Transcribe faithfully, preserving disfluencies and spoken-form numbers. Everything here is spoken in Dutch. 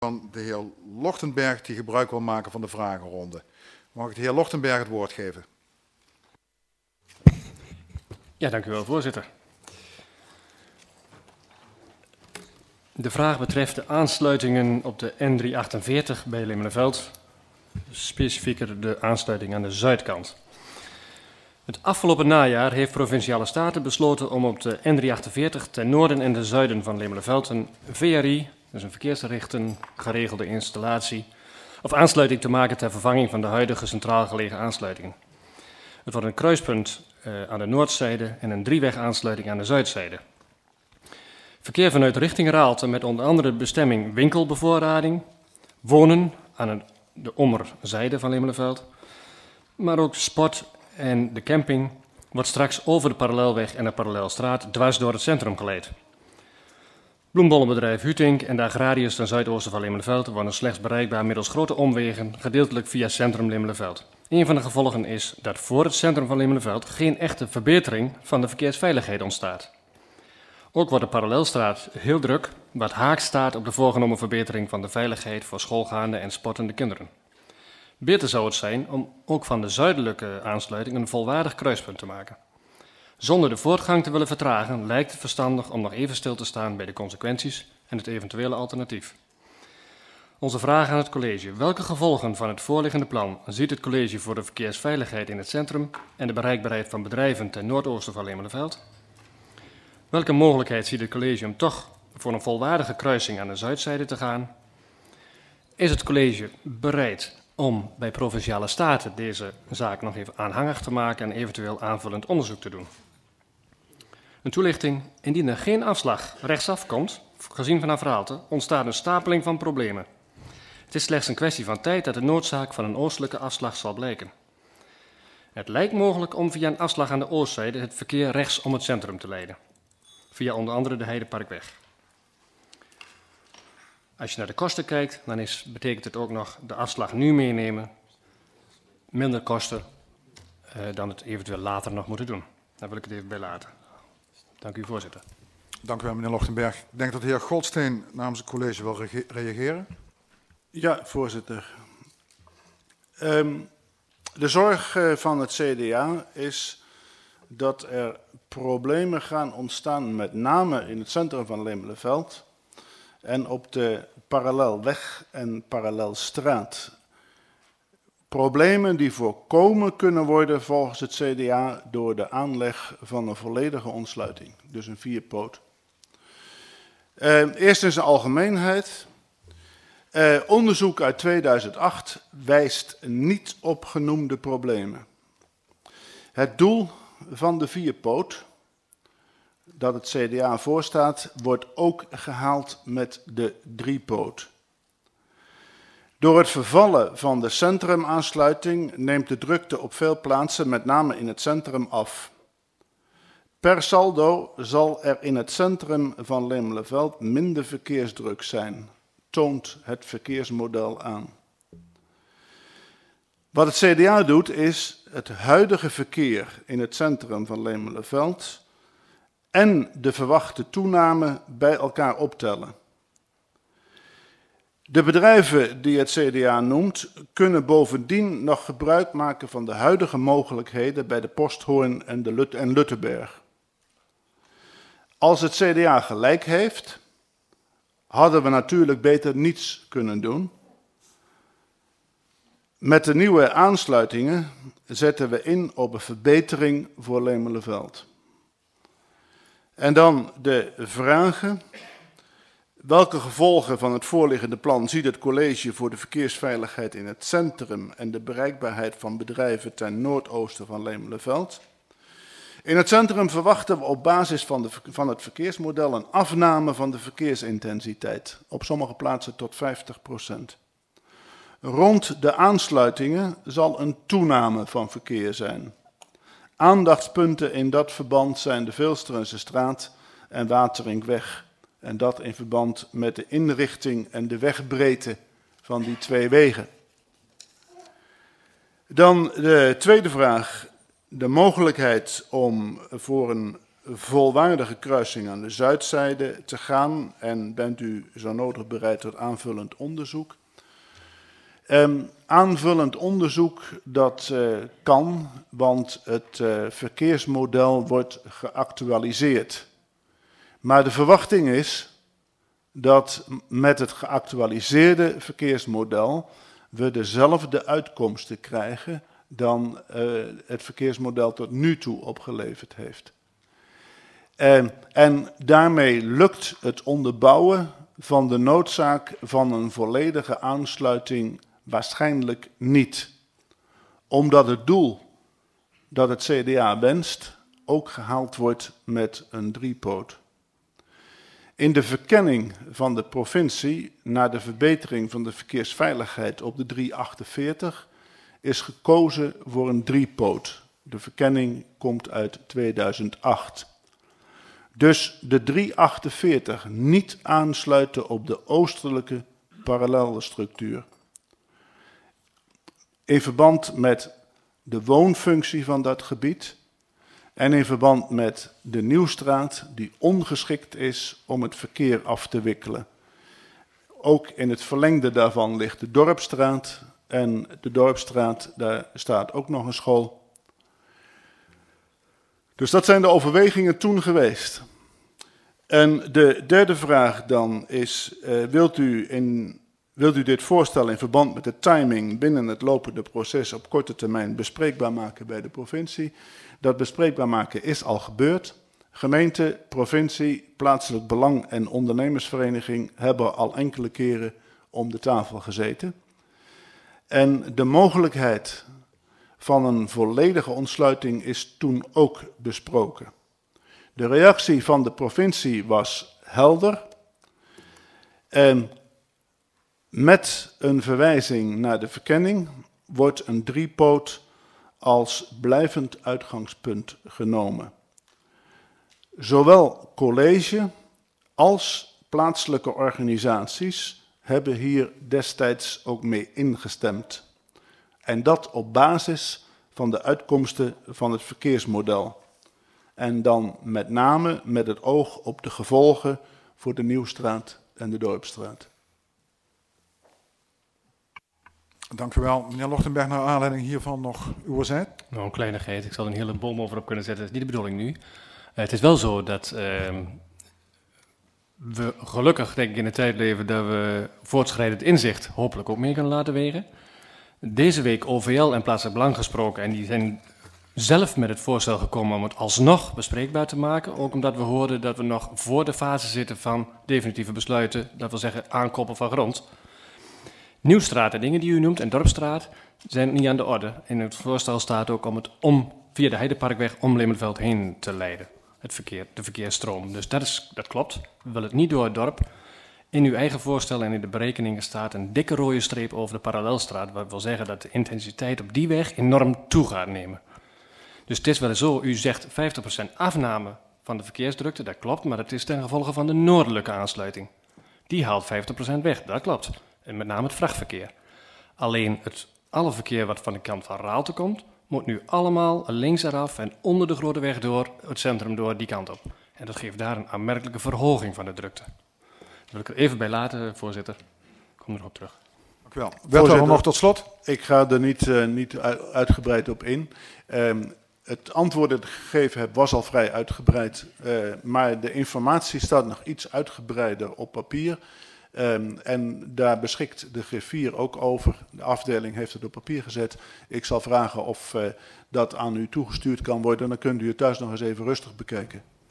van de heer Lochtenberg die gebruik wil maken van de vragenronde. Mag ik de heer Lochtenberg het woord geven? Ja, dank u wel, voorzitter. De vraag betreft de aansluitingen op de N driehonderdachtenveertig bij Lemelenveld, specifieker de aansluiting aan de zuidkant. Het afgelopen najaar heeft Provinciale Staten besloten om op de N driehonderdachtenveertig ten noorden en ten zuiden van Lemelenveld een V R I, dus een verkeersrichten geregelde installatie, of aansluiting te maken ter vervanging van de huidige centraal gelegen aansluitingen. Het wordt een kruispunt uh, aan de noordzijde en een drieweg aansluiting aan de zuidzijde. Verkeer vanuit richting Raalte met onder andere bestemming winkelbevoorrading, wonen aan een, de ommerzijde van Lemelenveld, maar ook sport en de camping wordt straks over de parallelweg en de parallelstraat dwars door het centrum geleid. Bloembollenbedrijf Hutink en de agrariërs ten zuidoosten van Lemelenveld worden slechts bereikbaar middels grote omwegen, gedeeltelijk via centrum Lemelenveld. Een van de gevolgen is dat voor het centrum van Lemelenveld geen echte verbetering van de verkeersveiligheid ontstaat. Ook wordt de parallelstraat heel druk, wat haaks staat op de voorgenomen verbetering van de veiligheid voor schoolgaande en sportende kinderen. Beter zou het zijn om ook van de zuidelijke aansluiting een volwaardig kruispunt te maken. Zonder de voortgang te willen vertragen lijkt het verstandig om nog even stil te staan bij de consequenties en het eventuele alternatief. Onze vraag aan het college: welke gevolgen van het voorliggende plan ziet het college voor de verkeersveiligheid in het centrum en de bereikbaarheid van bedrijven ten noordoosten van Lemelenveld? Welke mogelijkheid ziet het college om toch voor een volwaardige kruising aan de zuidzijde te gaan? Is het college bereid om bij Provinciale Staten deze zaak nog even aanhangig te maken en eventueel aanvullend onderzoek te doen? Een toelichting: indien er geen afslag rechtsaf komt, gezien vanaf Raalte, ontstaat een stapeling van problemen. Het is slechts een kwestie van tijd dat de noodzaak van een oostelijke afslag zal blijken. Het lijkt mogelijk om via een afslag aan de oostzijde het verkeer rechts om het centrum te leiden, via onder andere de Heideparkweg. Als je naar de kosten kijkt, dan is, betekent het ook nog de afslag nu meenemen, minder kosten uh, dan het eventueel later nog moeten doen. Daar wil ik het even bij laten. Dank u, voorzitter. Dank u wel, meneer Lochtenberg. Ik denk dat de heer Goldsteen namens het college wil re reageren. Ja, voorzitter. Um, de zorg uh, van het C D A is dat er problemen gaan ontstaan, met name in het centrum van Lemelenveld en op de parallelweg en parallelstraat. Problemen die voorkomen kunnen worden volgens het C D A door de aanleg van een volledige ontsluiting, dus een vierpoot. Uh, eerst in zijn algemeenheid. Uh, onderzoek uit tweeduizend acht wijst niet op genoemde problemen. Het doel van de vierpoot, dat het C D A voorstaat, wordt ook gehaald met de driepoot. Door het vervallen van de centrumaansluiting neemt de drukte op veel plaatsen, met name in het centrum, af. Per saldo zal er in het centrum van Lemelenveld minder verkeersdruk zijn, toont het verkeersmodel aan. Wat het C D A doet, is het huidige verkeer in het centrum van Lemelenveld en de verwachte toename bij elkaar optellen. De bedrijven die het C D A noemt, kunnen bovendien nog gebruik maken van de huidige mogelijkheden bij de Posthoorn en, de Lut en Luttenberg. Als het C D A gelijk heeft, hadden we natuurlijk beter niets kunnen doen. Met de nieuwe aansluitingen zetten we in op een verbetering voor Lemelenveld. En dan de vragen. Welke gevolgen van het voorliggende plan ziet het college voor de verkeersveiligheid in het centrum en de bereikbaarheid van bedrijven ten noordoosten van Lemelenveld? In het centrum verwachten we op basis van, de, van het verkeersmodel een afname van de verkeersintensiteit, op sommige plaatsen tot vijftig procent. Rond de aansluitingen zal een toename van verkeer zijn. Aandachtspunten in dat verband zijn de Veelstrense straat en Waterinkweg. En dat in verband met de inrichting en de wegbreedte van die twee wegen. Dan de tweede vraag. De mogelijkheid om voor een volwaardige kruising aan de zuidzijde te gaan en bent u zo nodig bereid tot aanvullend onderzoek. Um, aanvullend onderzoek, dat uh, kan, want het uh, verkeersmodel wordt geactualiseerd. Maar de verwachting is dat met het geactualiseerde verkeersmodel we dezelfde uitkomsten krijgen dan uh, het verkeersmodel tot nu toe opgeleverd heeft. Uh, en daarmee lukt het onderbouwen van de noodzaak van een volledige aansluiting waarschijnlijk niet. Omdat het doel dat het C D A wenst ook gehaald wordt met een driepoot. In de verkenning van de provincie naar de verbetering van de verkeersveiligheid op de driehonderdachtenveertig is gekozen voor een driepoot. De verkenning komt uit tweeduizend acht. Dus de driehonderdachtenveertig niet aansluiten op de oostelijke parallelle structuur. In verband met de woonfunctie van dat gebied en in verband met de Nieuwstraat die ongeschikt is om het verkeer af te wikkelen. Ook in het verlengde daarvan ligt de Dorpsstraat en de Dorpsstraat, daar staat ook nog een school. Dus dat zijn de overwegingen toen geweest. En de derde vraag dan is, uh, wilt u in... Wilt u dit voorstel in verband met de timing binnen het lopende proces op korte termijn bespreekbaar maken bij de provincie? Dat bespreekbaar maken is al gebeurd. Gemeente, provincie, plaatselijk belang en ondernemersvereniging hebben al enkele keren om de tafel gezeten. En de mogelijkheid van een volledige ontsluiting is toen ook besproken. De reactie van de provincie was helder. En met een verwijzing naar de verkenning wordt een driepoot als blijvend uitgangspunt genomen. Zowel college als plaatselijke organisaties hebben hier destijds ook mee ingestemd. En dat op basis van de uitkomsten van het verkeersmodel. En dan met name met het oog op de gevolgen voor de Nieuwstraat en de Dorpsstraat. Dank u wel. Meneer Lochtenberg, naar aanleiding hiervan nog uw zet. Nou, een kleinigheid. Ik zal er een hele boom over op kunnen zetten. Dat is niet de bedoeling nu. Uh, het is wel zo dat uh, we gelukkig, denk ik, in de tijd leven dat we voortschrijdend inzicht hopelijk ook mee kunnen laten wegen. Deze week O V L en Plaatselijk Belang gesproken en die zijn zelf met het voorstel gekomen om het alsnog bespreekbaar te maken. Ook omdat we hoorden dat we nog voor de fase zitten van definitieve besluiten, dat wil zeggen aankoppelen van grond. Nieuwstraat en dingen die u noemt en Dorpsstraat zijn niet aan de orde. In het voorstel staat ook om het om via de Heideparkweg om Lemenveld heen te leiden. Het verkeer, de verkeersstroom. Dus dat, is, dat klopt. We willen het niet door het dorp. In uw eigen voorstel en in de berekeningen staat een dikke rode streep over de parallelstraat. Wat wil zeggen dat de intensiteit op die weg enorm toe gaat nemen. Dus het is wel zo, u zegt vijftig procent afname van de verkeersdrukte. Dat klopt, maar dat is ten gevolge van de noordelijke aansluiting. Die haalt vijftig procent weg, dat klopt. En met name het vrachtverkeer. Alleen het alle verkeer wat van de kant van Raalte komt, moet nu allemaal links eraf en onder de grote weg door, het centrum door, die kant op. En dat geeft daar een aanmerkelijke verhoging van de drukte. Daar wil ik er even bij laten, voorzitter. Ik kom erop terug. Dank u wel. Wethouder nog tot slot. Ik ga er niet, uh, niet uitgebreid op in. Um, het antwoord dat ik gegeven heb was al vrij uitgebreid, uh, maar de informatie staat nog iets uitgebreider op papier. Um, en daar beschikt de griffier ook over. De afdeling heeft het op papier gezet. Ik zal vragen of uh, dat aan u toegestuurd kan worden. Dan kunt u het thuis nog eens even rustig bekijken.